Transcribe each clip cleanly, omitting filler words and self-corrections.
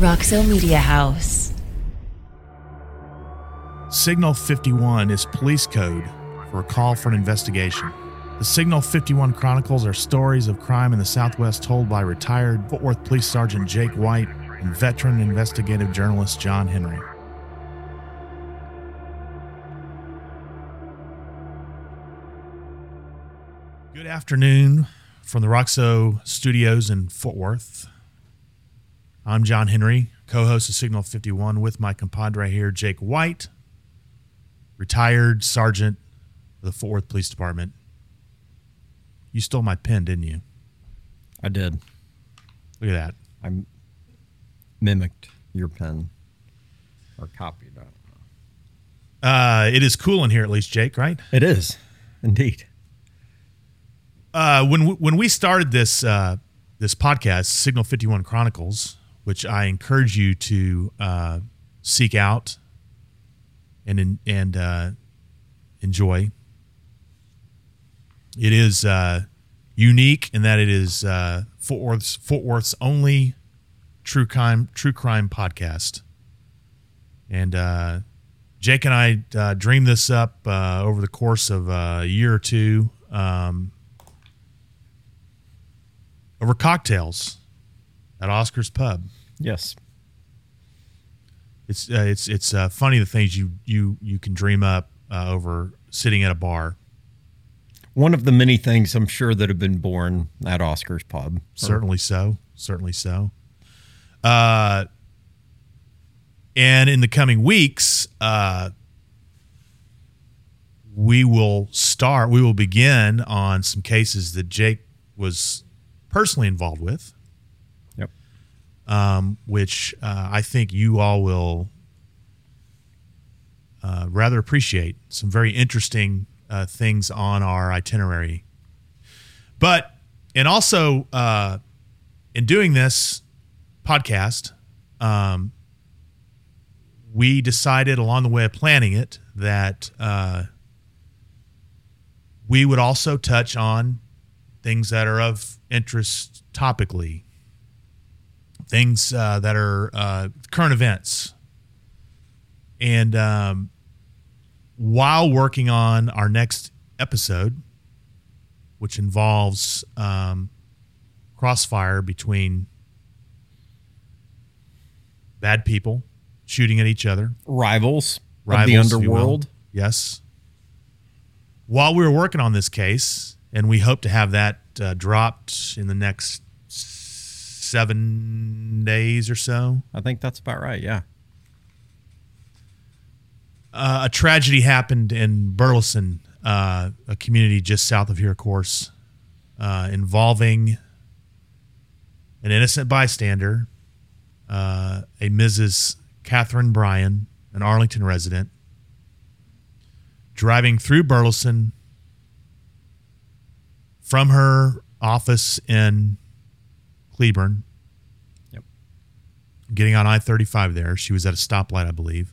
Roxo Media House. Signal 51 is police code for a call for an investigation. The Signal 51 Chronicles are stories of crime in the Southwest told by retired Fort Worth Police Sergeant Jake White and veteran investigative journalist John Henry. Good afternoon from the Roxo Studios in Fort Worth. I'm John Henry, co-host of Signal 51 with my compadre here, Jake White, retired sergeant of the Fort Worth Police Department. You stole my pen, didn't you? I did. Look at that. I mimicked your pen or copied it. It is cool in here, at least, Jake, right? It is, indeed. When we started this podcast, Signal 51 Chronicles, which I encourage you to seek out and enjoy. It is unique in that it is Fort Worth's only true crime podcast, and Jake and I dreamed this up over the course of a year or two over cocktails at Oscar's Pub. Yes, it's funny the things you can dream up over sitting at a bar. One of the many things I'm sure that have been born at Oscar's Pub. Certainly so. And in the coming weeks, we will begin on some cases that Jake was personally involved with. Yep. Which I think you all will rather appreciate. Some very interesting things on our itinerary. And also in doing this podcast, we decided along the way of planning it that we would also touch on things that are of interest topically, things that are current events. And while working on our next episode, which involves crossfire between bad people shooting at each other. Rivals of the underworld. Yes. While we were working on this case, and we hope to have that dropped in the next 7 days or so. I think that's about right, yeah. A tragedy happened in Burleson, a community just south of here, of course, involving an innocent bystander, a Mrs. Catherine Bryan, an Arlington resident, driving through Burleson from her office in Cleburne. Yep. Getting on I-35 there. She was at a stoplight, I believe.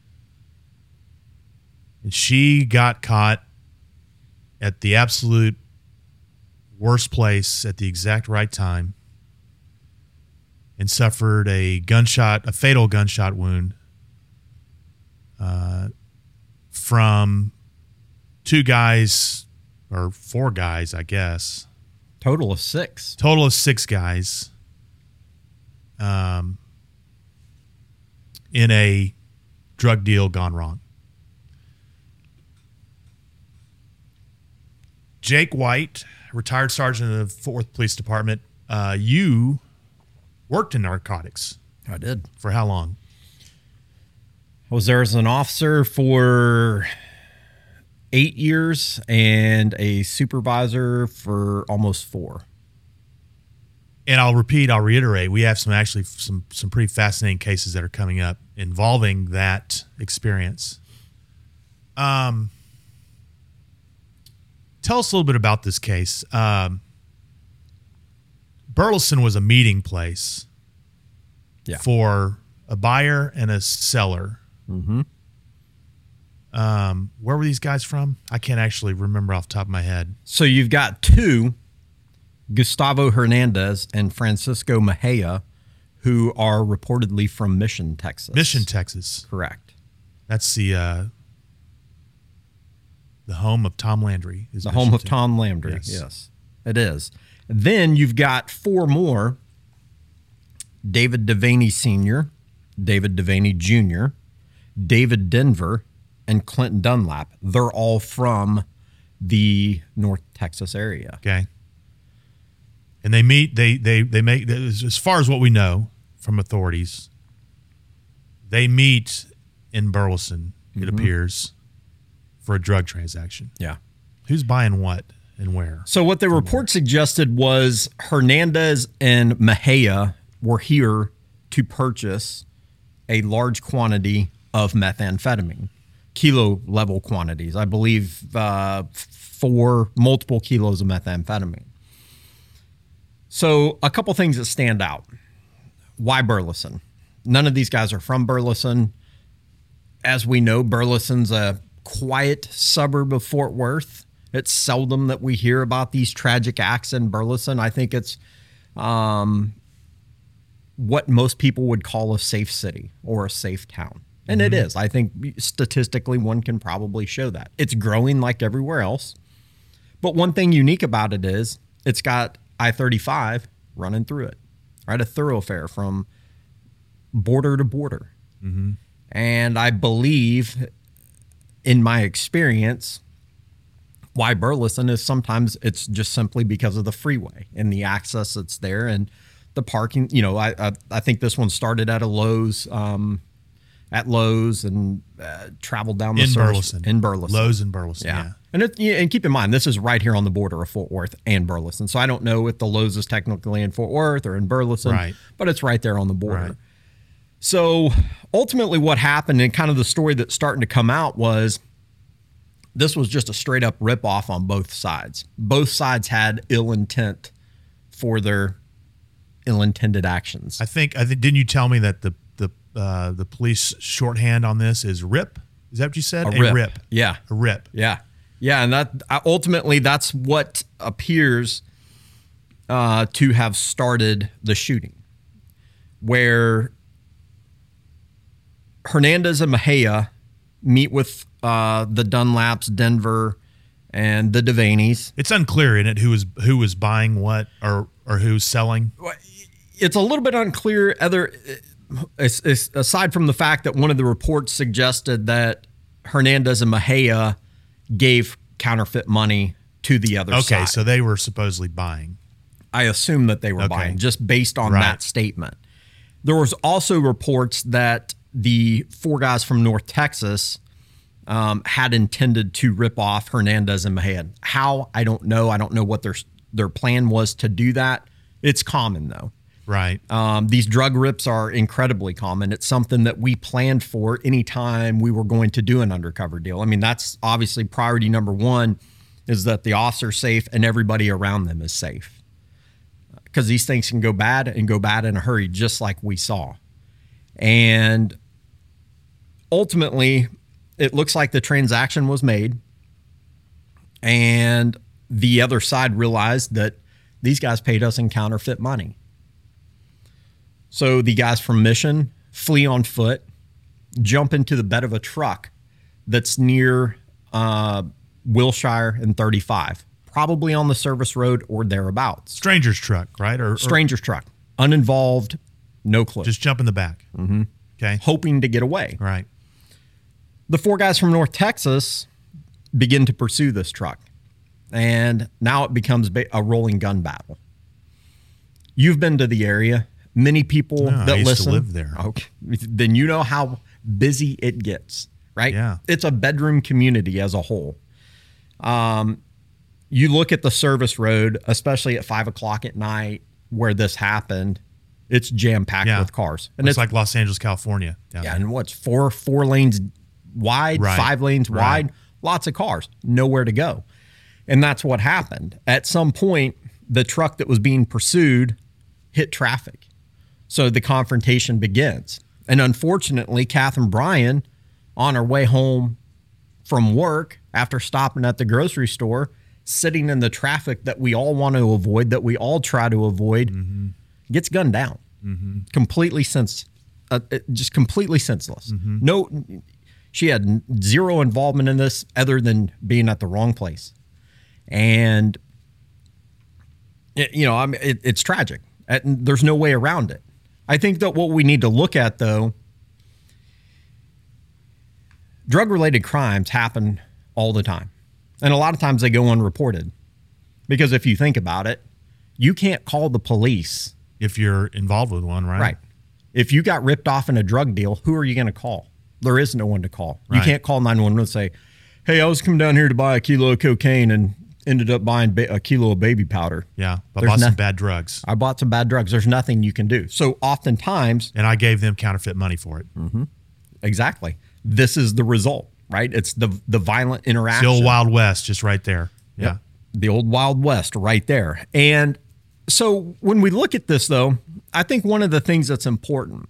And she got caught at the absolute worst place at the exact right time and suffered a fatal gunshot wound from two guys, or four guys, I guess. Total of six. Total of six guys in a drug deal gone wrong. Jake White, retired sergeant of the Fort Worth Police Department, you worked in narcotics. I did. For how long? I was there as an officer for 8 years and a supervisor for almost 4. And I'll reiterate, we have some pretty fascinating cases that are coming up involving that experience. Tell us a little bit about this case. Burleson was a meeting place for a buyer and a seller. Mm-hmm. Where were these guys from? I can't actually remember off the top of my head. So you've got two, Gustavo Hernandez and Francisco Mejia, who are reportedly from Mission, Texas. Mission, Texas. Correct. That's the home of Tom Landry. The home of Tom Landry. Yes, it is. Then you've got 4 more. David Devaney Sr., David Devaney Jr., David Denver, and Clinton Dunlap. They're all from the North Texas area. Okay. And they meet, they make, as far as what we know from authorities, they meet in Burleson, it appears, for a drug transaction. Yeah. Who's buying what and where? So what the report suggested was Hernandez and Mejia were here to purchase a large quantity of methamphetamine, kilo level quantities. I believe 4 multiple kilos of methamphetamine. So a couple things that stand out. Why Burleson? None of these guys are from Burleson. As we know, Burleson's a quiet suburb of Fort Worth. It's seldom that we hear about these tragic acts in Burleson. I think it's what most people would call a safe city or a safe town. And it is. I think statistically one can probably show that. It's growing like everywhere else. But one thing unique about it is it's got I-35 running through it, right? A thoroughfare from border to border. And I believe, in my experience, why Burleson is sometimes it's just simply because of the freeway and the access that's there and the parking. You know, I think this one started at a Lowe's, and traveled down the Burleson. In Burleson. Lowe's in Burleson, yeah. And keep in mind, this is right here on the border of Fort Worth and Burleson. So I don't know if the Lowe's is technically in Fort Worth or in Burleson, right, but it's right there on the border. Right. So ultimately what happened and kind of the story that's starting to come out was this was just a straight up ripoff on both sides. Both sides had ill intent for their ill-intended actions. I think didn't you tell me that the police shorthand on this is RIP? Is that what you said? A RIP. Yeah. A RIP. Yeah. Yeah, and that ultimately that's what appears to have started the shooting, where Hernandez and Mejia meet with the Dunlaps, Denver, and the Devaneys. It's unclear in it who was buying what or who's selling. It's a little bit unclear. Aside from the fact that one of the reports suggested that Hernandez and Mejia gave counterfeit money to the other side. Okay, so they were supposedly buying. I assume that they were buying just based on that statement. There was also reports that the 4 guys from North Texas had intended to rip off Hernandez and Mejia. How? I don't know. I don't know what their plan was to do that. It's common, though. Right. These drug rips are incredibly common. It's something that we planned for anytime we were going to do an undercover deal. I mean, that's obviously priority number 1 is that the officer's safe and everybody around them is safe. Because these things can go bad and go bad in a hurry, just like we saw. And ultimately, it looks like the transaction was made. And the other side realized that these guys paid us in counterfeit money. So the guys from Mission flee on foot, jump into the bed of a truck that's near Wilshire and 35, probably on the service road or thereabouts. Stranger's truck, right? Or Stranger's truck. Uninvolved, no clue. Just jump in the back. Mm-hmm. Okay. Hoping to get away. Right. The 4 guys from North Texas begin to pursue this truck. And now it becomes a rolling gun battle. You've been to the area. Many people that I used listen to live there. Okay, then you know how busy it gets, right? Yeah. It's a bedroom community as a whole. You look at the service road, especially at 5 o'clock at night where this happened, it's jam-packed with cars. And it's like Los Angeles, California. Yeah, and what's four lanes wide, 5 lanes wide, lots of cars, nowhere to go. And that's what happened. At some point, the truck that was being pursued hit traffic. So the confrontation begins. And unfortunately, Catherine Bryan, on her way home from work after stopping at the grocery store, sitting in the traffic that we all want to avoid, that we all try to avoid, gets gunned down. Completely just completely senseless. No, she had zero involvement in this other than being at the wrong place. And, it's tragic. There's no way around it. I think that what we need to look at, though, drug-related crimes happen all the time. And a lot of times they go unreported. Because if you think about it, you can't call the police. If you're involved with one, right? Right. If you got ripped off in a drug deal, who are you going to call? There is no one to call. Right. You can't call 911 and say, hey, I was coming down here to buy a kilo of cocaine and ended up buying a kilo of baby powder. Yeah, I bought some bad drugs. I bought some bad drugs. There's nothing you can do. So oftentimes... And I gave them counterfeit money for it. Exactly. This is the result, right? It's the violent interaction. It's the old Wild West, just right there. Yeah. Yep. The old Wild West right there. And so when we look at this, though, I think one of the things that's important,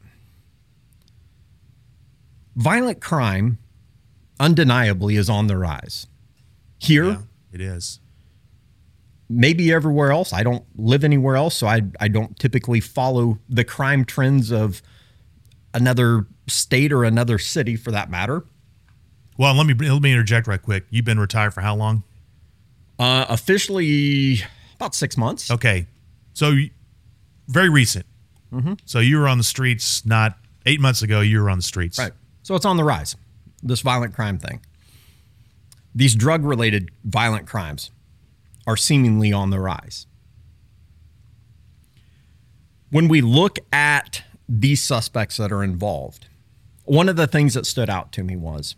violent crime undeniably is on the rise. Here, Yeah, it is. maybe everywhere else. I don't live anywhere else, so I don't typically follow the crime trends of another state or another city for that matter. Well, let me interject right quick. You've been retired for how long? Officially about 6 months. Okay. So very recent. So you were on the streets not 8 months ago. You were on the streets. Right. So it's on the rise, this violent crime thing. These drug-related violent crimes are seemingly on the rise. When we look at these suspects that are involved, one of the things that stood out to me was,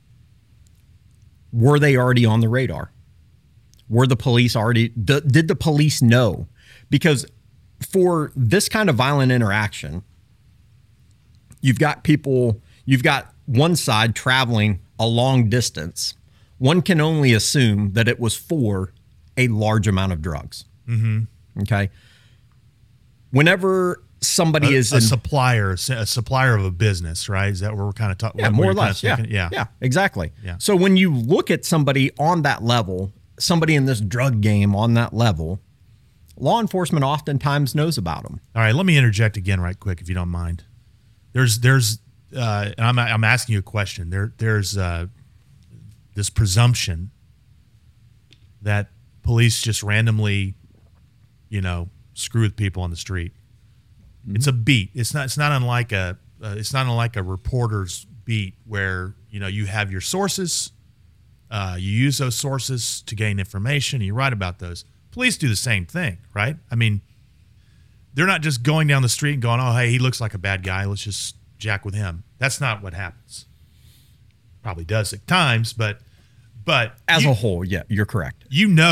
were they already on the radar? Were the police already, did the police know? Because for this kind of violent interaction, you've got one side traveling a long distance. One can only assume that it was for a large amount of drugs. Okay. Whenever somebody is a supplier of a business, right? Is that where we're kind of talking? Yeah, more or less. Yeah, exactly. Yeah. So when you look at somebody on that level, somebody in this drug game on that level, law enforcement oftentimes knows about them. All right, let me interject again right quick, if you don't mind. And I'm asking you a question. There's this presumption that police just randomly, screw with people on the street. It's a beat. It's not unlike a reporter's beat where you have your sources, you use those sources to gain information, and you write about those. Police do the same thing, right? I mean, they're not just going down the street and going, "Oh, hey, he looks like a bad guy. Let's just jack with him." That's not what happens. Probably does at times, but As a whole, yeah, you're correct.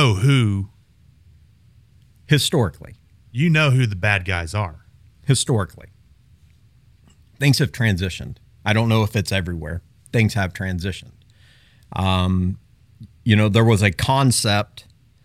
Historically, who the bad guys are. Historically, things have transitioned. I don't know if it's everywhere. Things have transitioned. There was a concept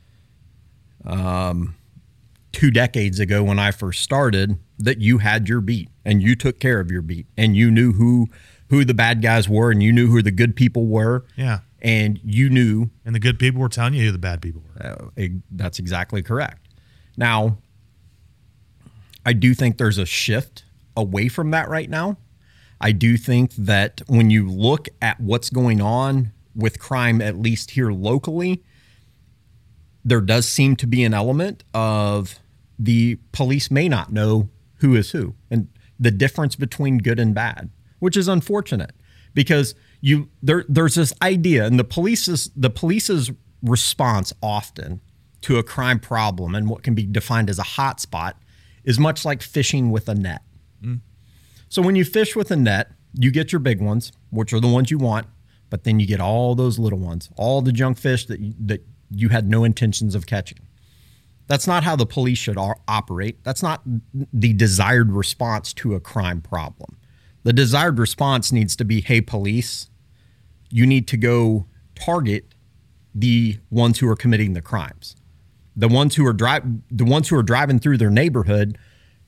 2 decades ago when I first started that you had your beat and you took care of your beat and you knew who the bad guys were and you knew who the good people were. Yeah. And you knew. And the good people were telling you who the bad people were. That's exactly correct. Now, I do think there's a shift away from that right now. I do think that when you look at what's going on with crime, at least here locally, there does seem to be an element of the police may not know who is who and the difference between good and bad, which is unfortunate because there's this idea, and the police's response often to a crime problem and what can be defined as a hot spot is much like fishing with a net. So when you fish with a net, you get your big ones, which are the ones you want, but then you get all those little ones, all the junk fish that you had no intentions of catching. That's not how the police should operate. That's not the desired response to a crime problem. The desired response needs to be, hey, police, you need to go target the ones who are committing the crimes. The ones who are driving through their neighborhood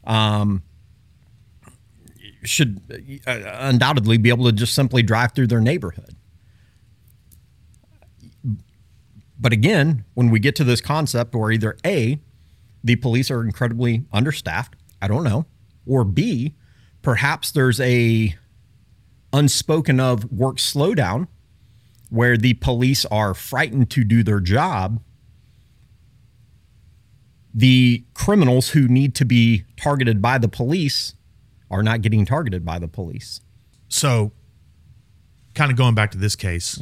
should undoubtedly be able to just simply drive through their neighborhood. But again, when we get to this concept where either A, the police are incredibly understaffed, I don't know, Or B, perhaps there's a unspoken of work slowdown where the police are frightened to do their job. The criminals who need to be targeted by the police are not getting targeted by the police. So, kind of going back to this case,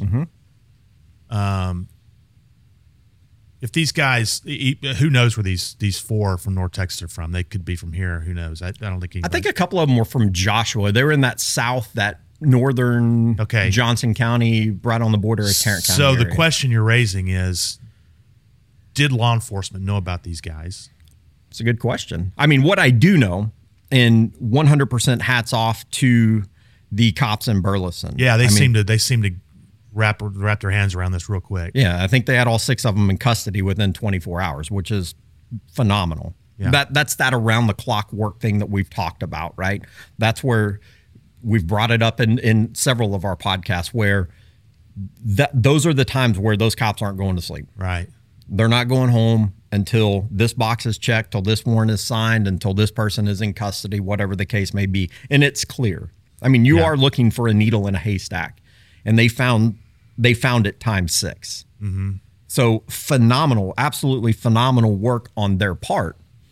if these guys, who knows where these four from North Texas are from? They could be from here. Who knows? I don't think. I think a couple of them were from Joshua. They were in that northern Johnson County, right on the border of Tarrant County. So area. The question you're raising is, did law enforcement know about these guys? It's a good question. I mean, what I do know, and 100% hats off to the cops in Burleson. Yeah, they seem to wrap their hands around this real quick. Yeah, I think they had all 6 of them in custody within 24 hours, which is phenomenal. Yeah. That's that around the clock work thing that we've talked about, right? That's where we've brought it up in several of our podcasts where those are the times where those cops aren't going to sleep. Right. They're not going home until this box is checked, till this warrant is signed, until this person is in custody, whatever the case may be. And it's clear. I mean, you are looking for a needle in a haystack, and they found it times 6. Mm-hmm. So phenomenal, absolutely phenomenal work on their part.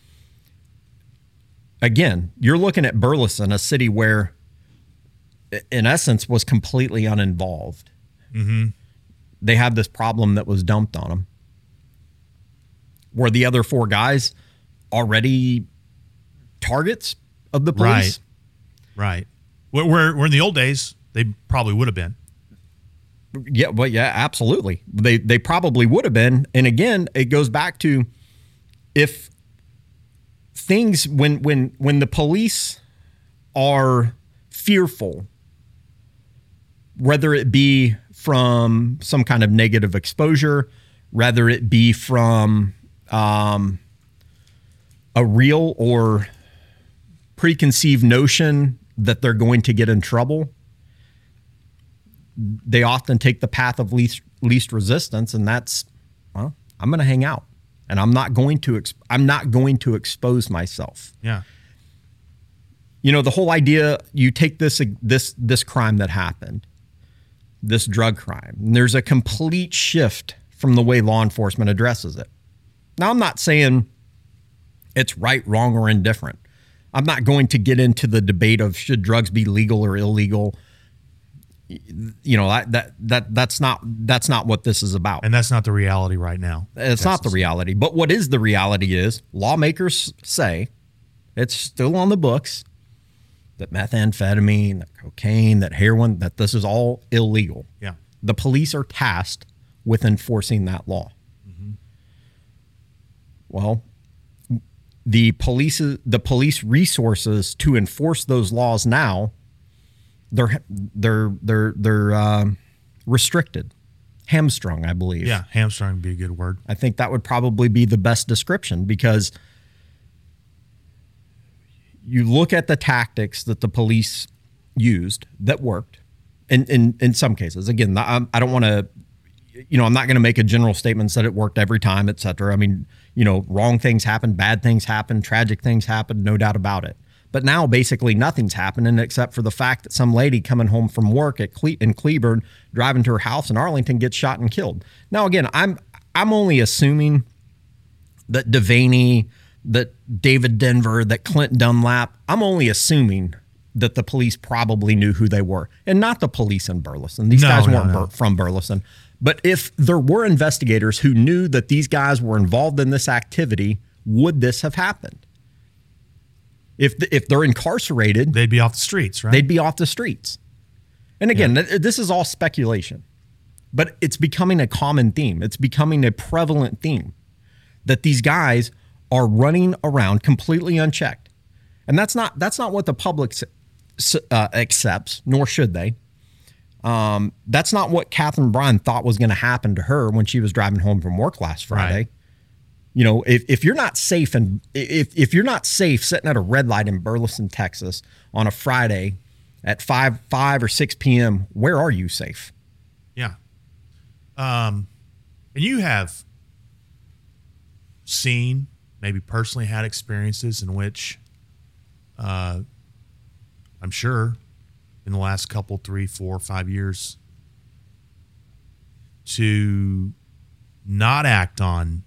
Again, you're looking at Burleson, a city where, in essence, was completely uninvolved. Mm-hmm. They had this problem that was dumped on them. Were the other 4 guys already targets of the police? Right. Where in the old days, they probably would have been. Yeah, but yeah, absolutely. They probably would have been. And again, it goes back to if things when the police are fearful, whether it be from some kind of negative exposure, whether it be from a real or preconceived notion that they're going to get in trouble, they often take the path of least resistance, and that's, well, I'm going to hang out, and I'm not going to expose myself. Yeah. You know, the whole idea, you take this crime that happened, this drug crime, and there's a complete shift from the way law enforcement addresses it. Now, I'm not saying it's right, wrong, or indifferent. I'm not going to get into the debate of should drugs be legal or illegal. You know, that's not what this is about. And that's not the reality right now. It's not the reality. But what is the reality is lawmakers say, it's still on the books, that methamphetamine, that cocaine, that heroin, that this is all illegal. Yeah. The police are tasked with enforcing that law. Mm-hmm. Well, the police resources to enforce those laws now, they're restricted, hamstrung, I believe. Yeah, hamstrung would be a good word. I think that would probably be the best description, because you look at the tactics that the police used that worked in some cases. Again, I don't want to, I'm not going to make a general statement that it worked every time, et cetera. I mean, wrong things happen, bad things happen, tragic things happen, no doubt about it. But now basically nothing's happening except for the fact that some lady coming home from work in Cleburne, driving to her house in Arlington, gets shot and killed. Now, again, I'm only assuming that Devaney, that David Denver, that Clint Dunlap, I'm only assuming that the police probably knew who they were, and not the police in Burleson. These guys weren't from Burleson. But if there were investigators who knew that these guys were involved in this activity, would this have happened? If they're incarcerated, they'd be off the streets, right? They'd be off the streets. And again, this is all speculation, but it's becoming a common theme. It's becoming a prevalent theme that these guys are running around completely unchecked. And that's not what the public accepts, nor should they. That's not what Catherine Bryan thought was going to happen to her when she was driving home from work last Friday. Right. If you're not safe, and if you're not safe sitting at a red light in Burleson, Texas on a Friday at 5 or 6 p.m., where are you safe? Yeah. And you have seen, maybe personally had experiences in which I'm sure, in the last couple, 3, 4, 5 years, to not act on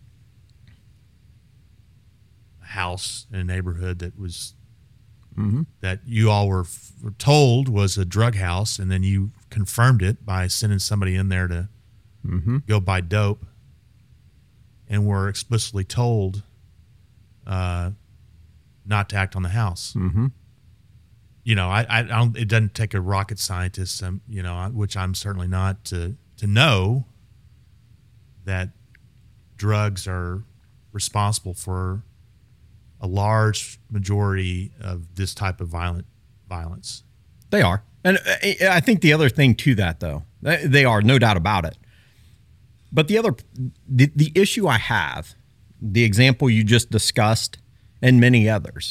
a house in a neighborhood that was that you all were told was a drug house, and then you confirmed it by sending somebody in there to go buy dope, and were explicitly told not to act on the house. You know, I don't. It doesn't take a rocket scientist, you know, which I'm certainly not, to know that drugs are responsible for a large majority of this type of violence. They are. And I think the other thing to that, though, they are, no doubt about it. But the issue I have, the example you just discussed, and many others,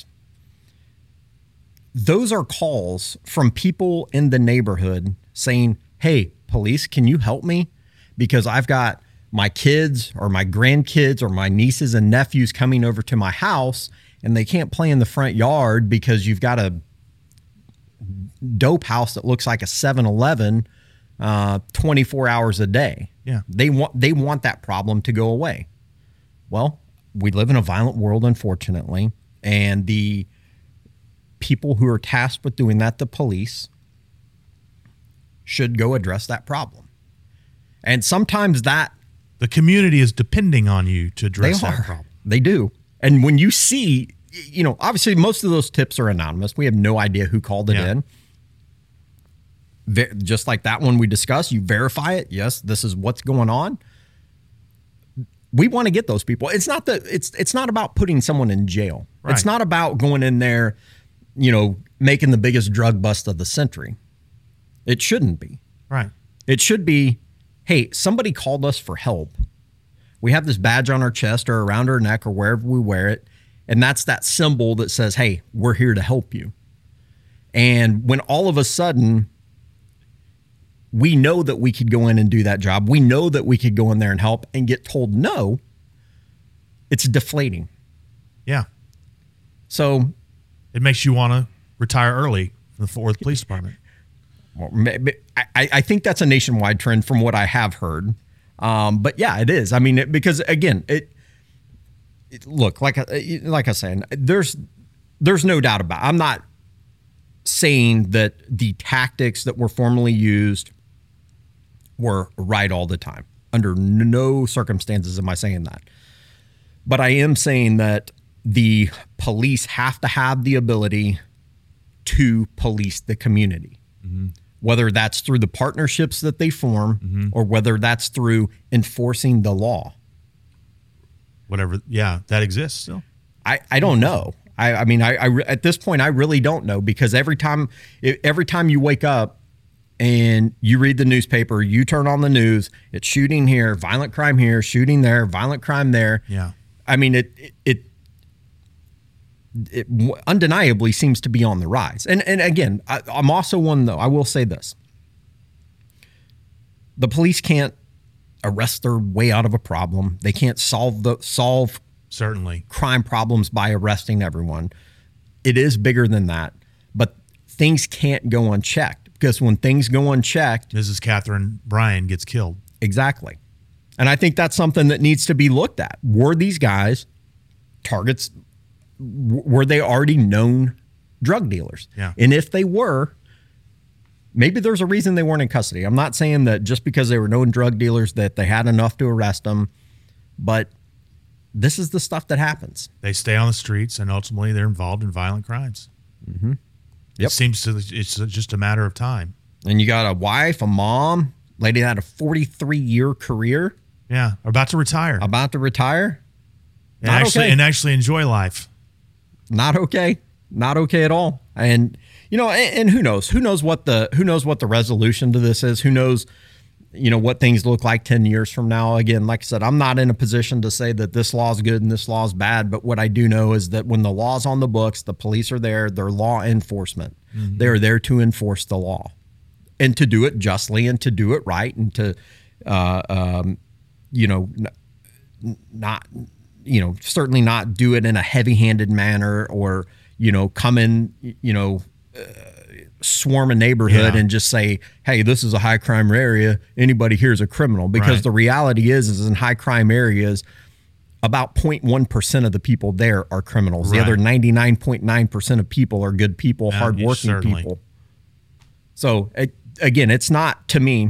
those are calls from people in the neighborhood saying, hey, police, can you help me? Because I've got my kids or my grandkids or my nieces and nephews coming over to my house, and they can't play in the front yard because you've got a dope house that looks like a 7-Eleven 24 hours a day. Yeah. They want that problem to go away. Well, we live in a violent world, unfortunately, and the people who are tasked with doing that, the police, should go address that problem. And sometimes that the community is depending on you to address that problem. They do. And when you see, you know, obviously most of those tips are anonymous. We have no idea who called it in. Just like that one we discussed, you verify it. Yes, this is what's going on. We want to get those people. It's not that it's not about putting someone in jail. Right. It's not about going in there, you know, making the biggest drug bust of the century. It shouldn't be. Right. It should be, hey, somebody called us for help. We have this badge on our chest or around our neck or wherever we wear it, and that's that symbol that says, hey, we're here to help you. And when all of a sudden we know that we could go in and do that job, we know that we could go in there and help, and get told no, it's deflating. Yeah. So it makes you want to retire early from the Fort Worth Police Department. I think that's a nationwide trend from what I have heard. But yeah, it is. I mean, because again, look, like I said, there's no doubt about it. I'm not saying that the tactics that were formerly used were right all the time. Under no circumstances am I saying that. But I am saying that the police have to have the ability to police the community. Whether that's through the partnerships that they form or whether that's through enforcing the law. Whatever. Yeah, that exists still. I don't know. I mean, at this point, I really don't know, because every time you wake up and you read the newspaper, you turn on the news, it's shooting here, violent crime here, shooting there, violent crime there. Yeah. I mean, it undeniably seems to be on the rise. And again, I'm also one, though, I will say this. The police can't arrest their way out of a problem. They can't solve certainly crime problems by arresting everyone. It is bigger than that. But things can't go unchecked, because when things go unchecked, Mrs. Catherine Bryan gets killed. Exactly. And I think that's something that needs to be looked at. Were these guys targets? Were they already known drug dealers? Yeah. And if they were, maybe there's a reason they weren't in custody. I'm not saying that just because they were known drug dealers that they had enough to arrest them, but this is the stuff that happens. They stay on the streets, and ultimately they're involved in violent crimes. Yep. It seems it's just a matter of time. And you got a wife, a mom, lady that had a 43-year career. Yeah, about to retire. About to retire. And actually enjoy life. Not okay. Not okay at all. And you know, and who knows? Who knows what the resolution to this is? Who knows, you know, what things look like 10 years from now? Again, like I said, I'm not in a position to say that this law is good and this law is bad, but what I do know is that when the law's on the books, the police are there, they're law enforcement. They're there to enforce the law and to do it justly and to do it right, and to you know, not, you know, certainly not do it in a heavy-handed manner, or, come in, swarm a neighborhood Yeah. and just say, hey, this is a high crime area. Anybody here is a criminal. Because Right. the reality is in high crime areas, about 0.1% of the people there are criminals. The Right. other 99.9% of people are good people, Yeah, hardworking certainly. people. So again, it's not, to me,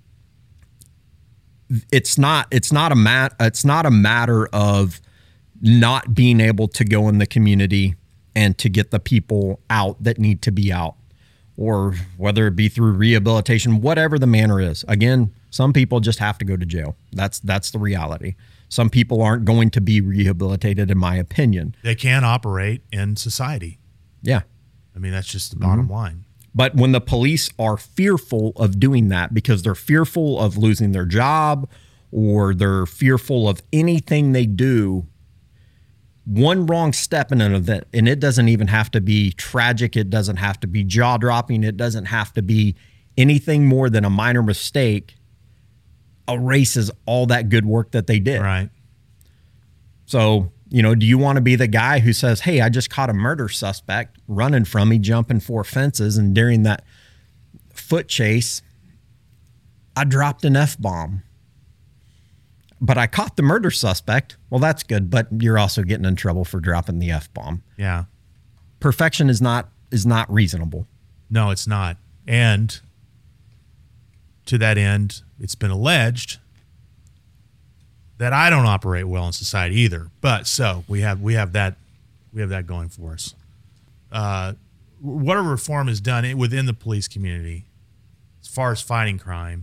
it's not a matter of not being able to go in the community and to get the people out that need to be out, or whether it be through rehabilitation, whatever the manner is. Again, some people just have to go to jail. That's the reality. Some people aren't going to be rehabilitated, in my opinion. They can't operate in society. Yeah. I mean, that's just the bottom Mm-hmm. line. But when the police are fearful of doing that because they're fearful of losing their job, or they're fearful of anything they do, one wrong step in an event, and it doesn't even have to be tragic, it doesn't have to be jaw-dropping, it doesn't have to be anything more than a minor mistake, erases all that good work that they did. Right. So, do you want to be the guy who says, hey, I just caught a murder suspect running from me, jumping 4 fences, and during that foot chase, I dropped an F-bomb. But I caught the murder suspect. Well, that's good, but you're also getting in trouble for dropping the F-bomb. Yeah. Perfection is not reasonable. No, it's not. And to that end, it's been alleged that I don't operate well in society either. But so we have that going for us. Whatever reform is done within the police community, as far as fighting crime,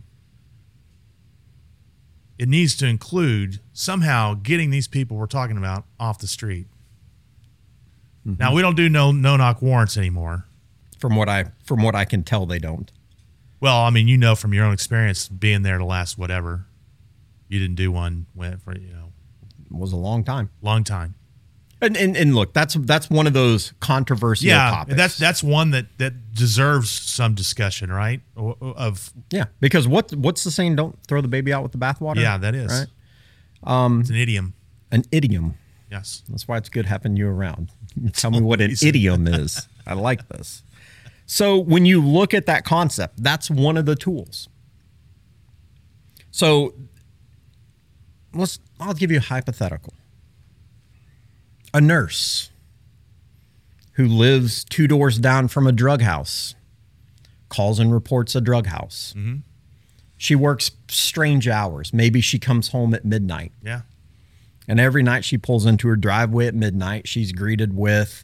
it needs to include somehow getting these people we're talking about off the street. Mm-hmm. Now, we don't do no-knock warrants anymore. From what I can tell, they don't. Well, I mean, from your own experience being there the last whatever, you didn't do one for It was a long time. long time. And look, that's one of those controversial topics. that's one that deserves some discussion, right? Yeah, because what's the saying? Don't throw the baby out with the bathwater. Yeah, that is. Right. It's an idiom. An idiom. Yes. That's why it's good having you around. Tell me what an idiom is. I like this. So when you look at that concept, that's one of the tools. So I'll give you a hypothetical. A nurse who lives 2 doors down from a drug house calls and reports a drug house. Mm-hmm. She works strange hours. Maybe she comes home at midnight. Yeah. And every night she pulls into her driveway at midnight, she's greeted with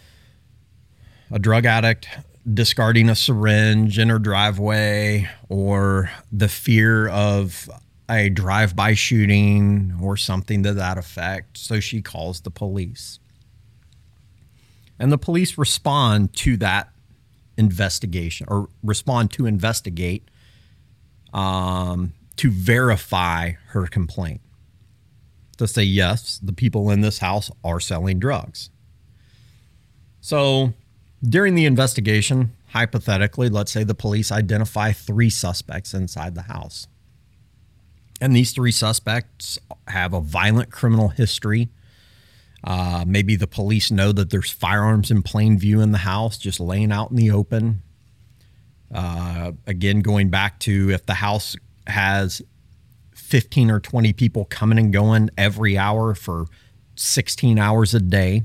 a drug addict discarding a syringe in her driveway, or the fear of a drive-by shooting or something to that effect. So she calls the police. And the police respond to that investigation, or respond to investigate to verify her complaint. To say, yes, the people in this house are selling drugs. So during the investigation, hypothetically, let's say the police identify 3 suspects inside the house. And these 3 suspects have a violent criminal history. Maybe the police know that there's firearms in plain view in the house, just laying out in the open. Again, going back to if the house has 15 or 20 people coming and going every hour for 16 hours a day.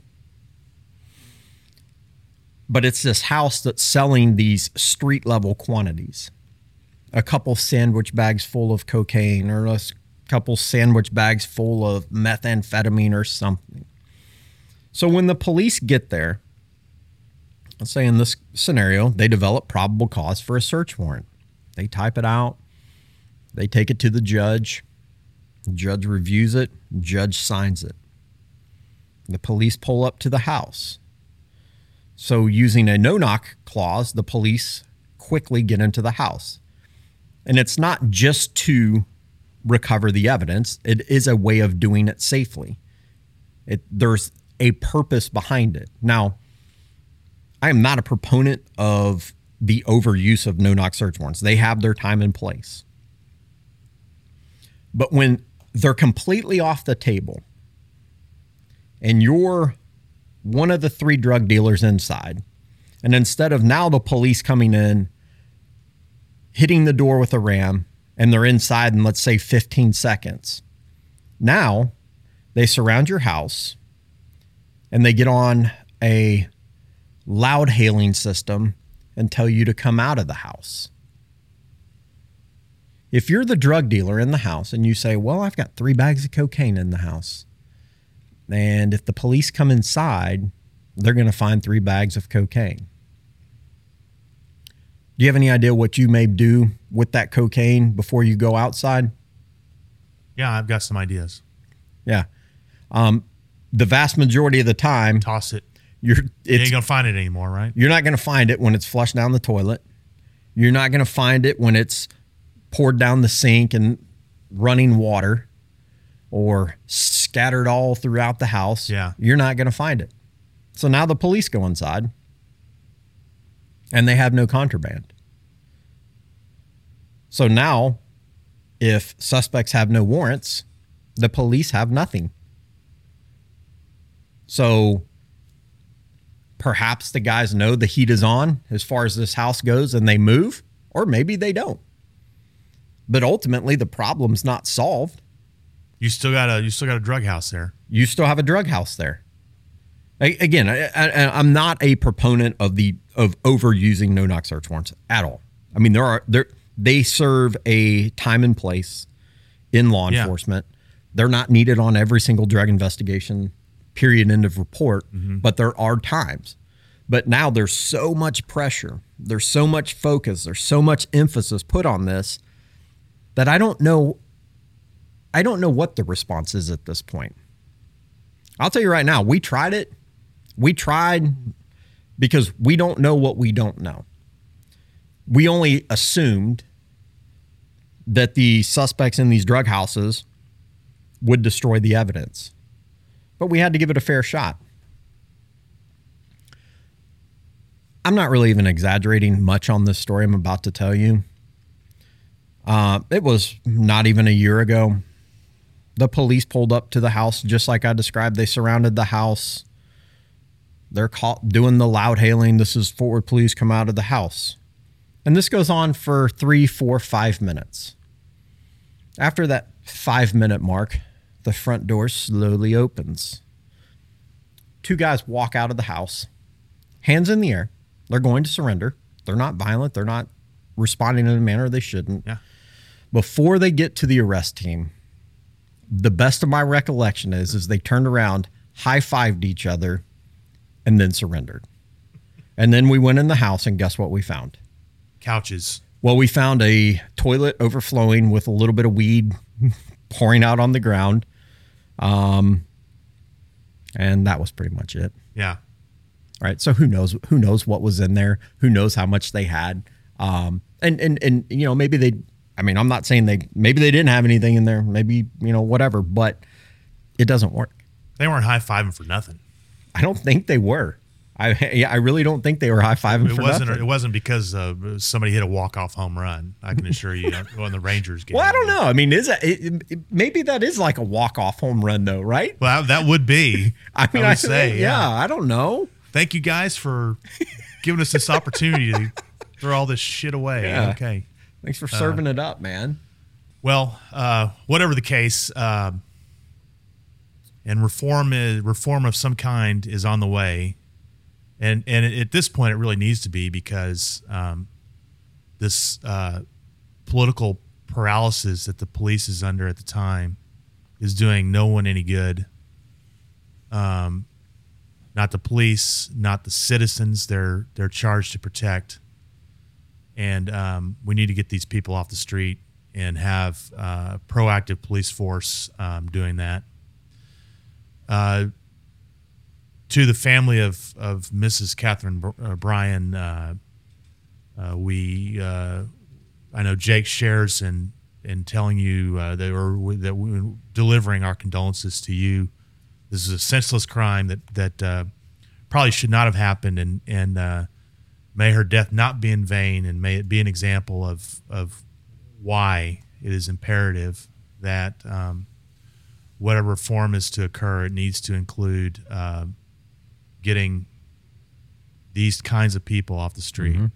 But it's this house that's selling these street level quantities. A couple sandwich bags full of cocaine, or a couple sandwich bags full of methamphetamine or something. So when the police get there, let's say in this scenario, they develop probable cause for a search warrant. They type it out. They take it to the judge. The judge reviews it. The judge signs it. The police pull up to the house. So using a no-knock clause, the police quickly get into the house. And it's not just to recover the evidence. It is a way of doing it safely. There's a purpose behind it. Now, I am not a proponent of the overuse of no-knock search warrants. They have their time and place. But when they're completely off the table and you're one of the 3 drug dealers inside. And instead of now the police coming in, hitting the door with a ram, and they're inside in, let's say, 15 seconds, now they surround your house and they get on a loud hailing system and tell you to come out of the house. If you're the drug dealer in the house and you say, well, I've got 3 bags of cocaine in the house, and if the police come inside, they're going to find 3 bags of cocaine. Do you have any idea what you may do with that cocaine before you go outside? Yeah, I've got some ideas. Yeah. The vast majority of the time, Toss it. you You ain't going to find it anymore, right? you're not going to find it when it's flushed down the toilet. You're not going to find it when it's poured down the sink and running water or scattered all throughout the house. Yeah. You're not going to find it. So now the police go inside and they have no contraband. So now, if suspects have no warrants, the police have nothing. So perhaps the guys know the heat is on as far as this house goes and they move, or maybe they don't. But ultimately, the problem's not solved. You still got a drug house there. You still have a drug house there. Again, I'm not a proponent of overusing no-knock search warrants at all. I mean, they serve a time and place in law enforcement. They're not needed on every single drug investigation, period, end of report, but there are times. But now there's so much pressure, there's so much focus, there's so much emphasis put on this that I don't know what the response is at this point. I'll tell you right now, we tried it. We tried because we don't know what we don't know. We only assumed that the suspects in these drug houses would destroy the evidence. But we had to give it a fair shot. I'm not really even exaggerating much on this story I'm about to tell you. It was not even a year ago. The police pulled up to the house just like I described. They surrounded the house. They're caught doing the loud hailing. This is Fort Worth Police, come out of the house. And this goes on for 3, 4, 5 minutes. After that 5-minute mark, the front door slowly opens. 2 guys walk out of the house, hands in the air. They're going to surrender. They're not violent. They're not responding in a manner they shouldn't. Yeah. Before they get to the arrest team, the best of my recollection is they turned around, high-fived each other, and then surrendered. And then we went in the house, and guess what we found? Couches. Well, we found a toilet overflowing with a little bit of weed pouring out on the ground. And that was pretty much it. Yeah. All right. So who knows what was in there? Who knows how much they had? And you know, maybe I'm not saying maybe they didn't have anything in there, maybe, you know, whatever, but it doesn't work. They weren't high-fiving for nothing. I don't think they were. I really don't think they were high-fiving for nothing. It wasn't because somebody hit a walk-off home run. I can assure you on the Rangers game. Well, I don't know. I mean, maybe that is like a walk-off home run, though, right? Well, that would be. I would say, yeah. I don't know. Thank you guys for giving us this opportunity to throw all this shit away. Yeah. Okay. Thanks for serving it up, man. Well, whatever the case, and reform of some kind is on the way. And at this point, it really needs to be because this political paralysis that the police is under at the time is doing no one any good. Not the police, not the citizens they're charged to protect. And we need to get these people off the street and have a proactive police force doing that. To the family of Mrs. Catherine Bryan, I know Jake shares in telling you that we're delivering our condolences to you. This is a senseless crime that probably should not have happened, and may her death not be in vain, and may it be an example of why it is imperative that whatever reform is to occur, it needs to include getting these kinds of people off the street. Mm-hmm.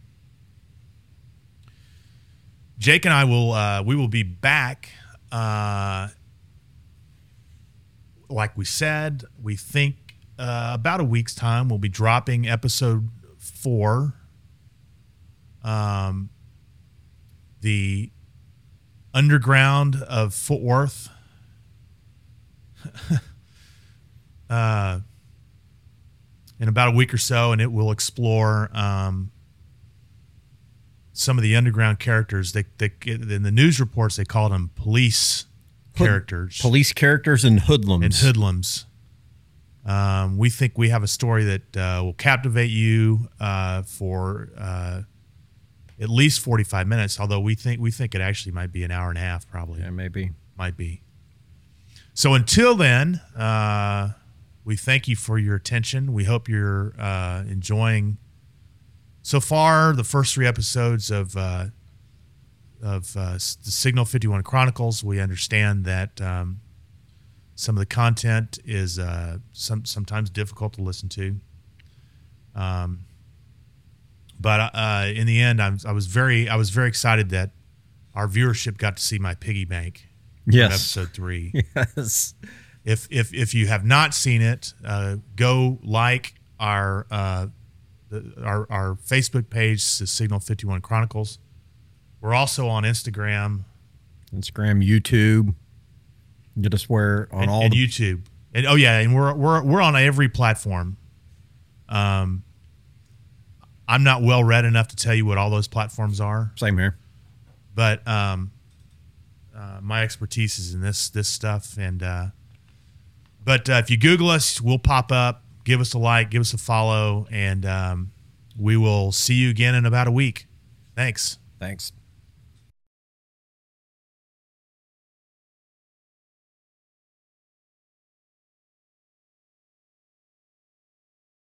Jake and I will be back. Like we said, we think about a week's time we'll be dropping episode 4. The underground of Fort Worth. In about a week or so, and it will explore some of the underground characters. They in the news reports they called them police characters, and hoodlums. We think we have a story that will captivate you for at least 45 minutes. Although we think it actually might be an hour and a half, probably. Yeah, maybe. Might be. So until then, we thank you for your attention. We hope you're enjoying so far the first 3 episodes of the Signal 51 Chronicles. We understand that some of the content is sometimes difficult to listen to. But in the end, I was very excited that our viewership got to see my piggy bank. Yes. Episode 3. Yes. If you have not seen it, go like our Facebook page, the Signal 51 Chronicles. We're also on Instagram, YouTube. Get us where on all and YouTube, and and we're on every platform. I'm not well read enough to tell you what all those platforms are. Same here, but my expertise is in this stuff, and but if you Google us, we'll pop up. Give us a like, give us a follow, and we will see you again in about a week. Thanks. Thanks.